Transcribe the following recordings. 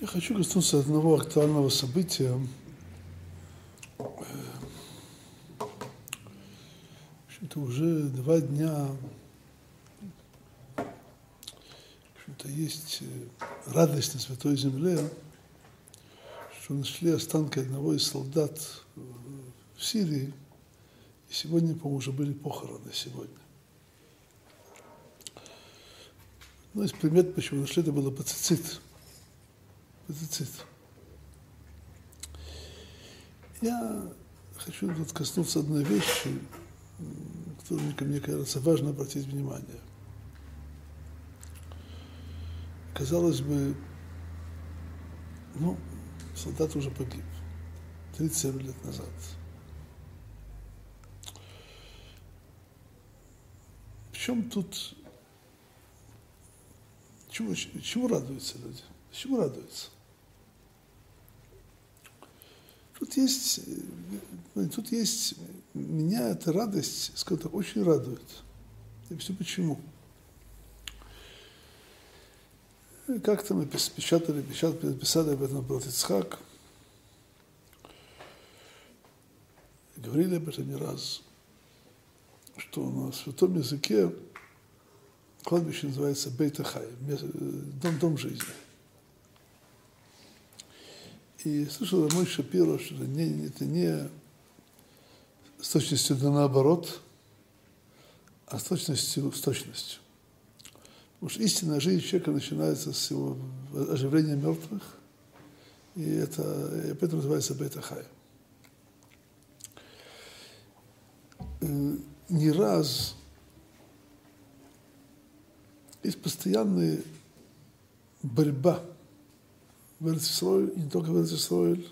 Я хочу коснуться одного актуального события. В общем-то, уже 2 дня есть радость на Святой Земле, что нашли останки одного из солдат в Сирии. И сегодня, по-моему, уже были похороны сегодня. Ну, из примет, почему нашли, это было пацицит. Я хочу тут коснуться одной вещи, которую, мне кажется, важно обратить внимание. Казалось бы, солдат уже погиб 37 лет назад. В чем тут, чему радуются люди? Чему радуются? Тут есть, меня эта радость, скажем так, очень радует. И все почему. Как-то мы писали об этом брат Ицхак, говорили об этом не раз, что на святом языке кладбище называется Бейт Ахай, дом жизни. И слышал мой Шапиро, что это не с точностью да наоборот, а с точностью. Потому что истинная жизнь человека начинается с его оживления мертвых, и поэтому называется Бейт Ахай. Не раз есть постоянная борьба в Эрец-Исроэль, и не только в Эрец-Исроэль,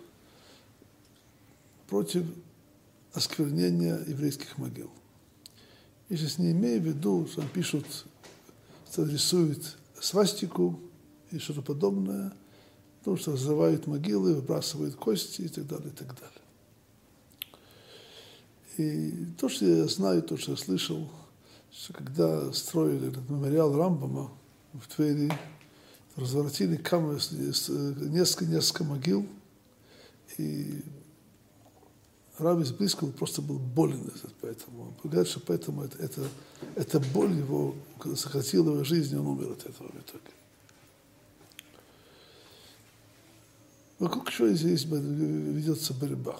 против осквернения еврейских могил. Я сейчас не имею в виду, что там пишут, что рисуют свастику и что-то подобное, потому что разрывают могилы, выбрасывают кости и так далее, и так далее. И то, что я знаю, то, что я слышал, что когда строили этот мемориал Рамбама в Твери, разворотили несколько могил, и рав из Близкого просто был болен поэтому. Говорят, что поэтому эта боль его сократила его жизнь, и он умер от этого в итоге. Вокруг чего здесь ведется борьба?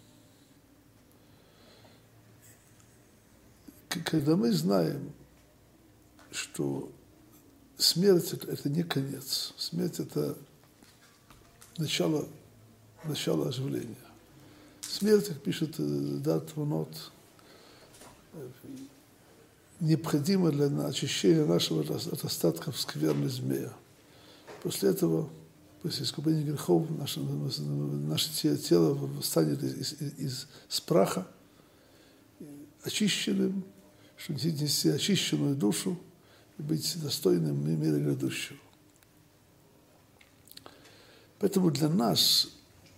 Когда мы знаем, что смерть – это не конец. Смерть – это начало оживления. Смерть, как пишет Дат Вунот, необходима для очищения нашего от остатков скверны змея. После этого, после искупления грехов, наше тело станет из праха очищенным, чтобы нести очищенную душу и быть достойным мира грядущего. Поэтому для нас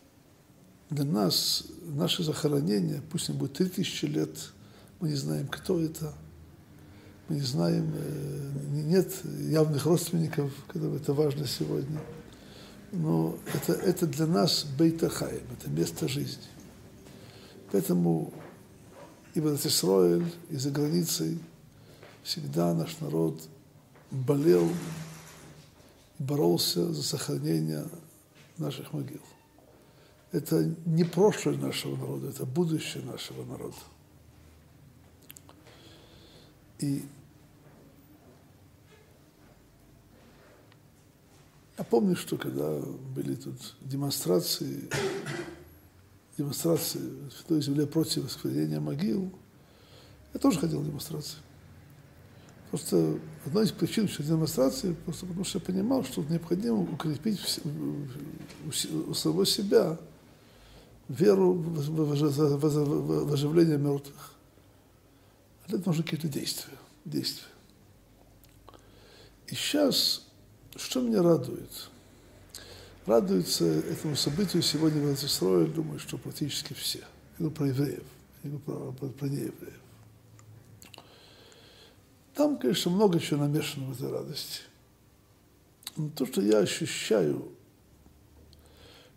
наше захоронение, пусть им будет 3000 лет, мы не знаем, кто это, мы не знаем, нет явных родственников, которым это важно сегодня, но это для нас Бейт Ахай, это место жизни. Поэтому и в Эрец-Исроэль, и за границей всегда наш народ болел, боролся за сохранение наших могил. Это не прошлое нашего народа, это будущее нашего народа. И я помню, что когда были тут демонстрации в Святой Земле против осквернения могил, я тоже ходил на демонстрации. Просто одна из причин демонстрации, просто потому что я понимал, что необходимо укрепить у самого себя веру в оживление мертвых. А для этого нужны какие-то действия. И сейчас, что меня радует? Радуются этому событию сегодня в Эрец-Исроэль, думаю, что практически все. Я говорю про евреев, я говорю про неевреев. Там, конечно, много чего намешано в этой радости. Но то, что я ощущаю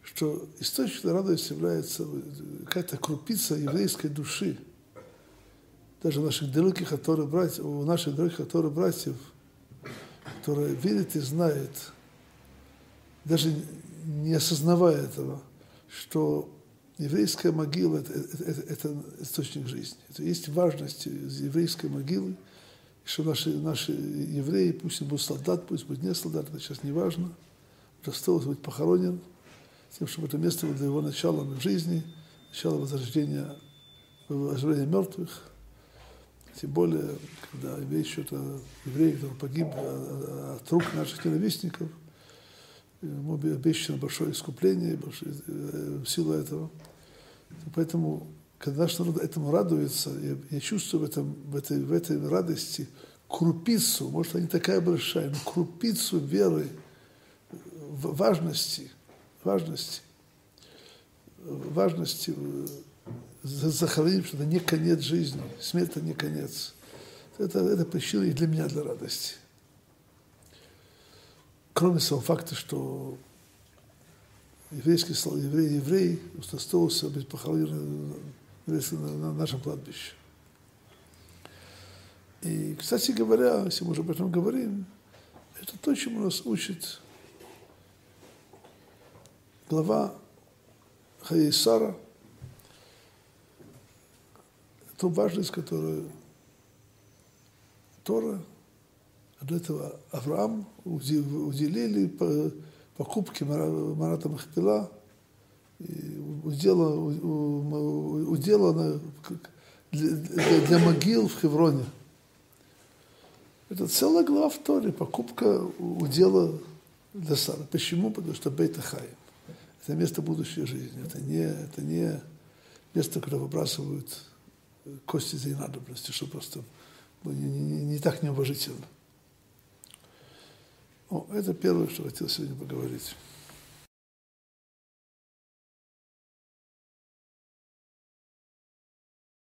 что источником радости является какая-то крупица еврейской души. Даже у наших далеких братьев, которые верят и знают, даже не осознавая этого, что еврейская могила это источник жизни. Это есть важность еврейской могилы, что наши евреи, пусть он будет солдат, пусть будет не солдат, это сейчас не важно, достойно быть похоронен, тем, чтобы это место было его началом жизни, началом возрождения мертвых. Тем более, когда еврей, который погиб от рук наших ненавистников, ему обещано большое искупление, в силу этого. Поэтому, когда наш народ этому радуется, я чувствую в этой радости крупицу, может, она не такая большая, но крупицу веры, важности захоронить, что это не конец жизни, смерть – это не конец. Это причина и для меня, для радости. Кроме самого факта, что еврей удостоился быть похоронен на нашем кладбище. И, кстати говоря, если мы уже об этом говорим, это то, чему нас учит глава Хаей Сара, ту важность, которую Тора, а до этого Авраам уделили покупке Марата Махпила, удела для могил в Хевроне. Это целая глава в Торе, покупка удела для Сары. Почему? Потому что Бейт Хаим. Это место будущей жизни. Это не место, куда выбрасывают кости за ненадобности, что просто не так неуважительно. Это первое, что хотел сегодня поговорить.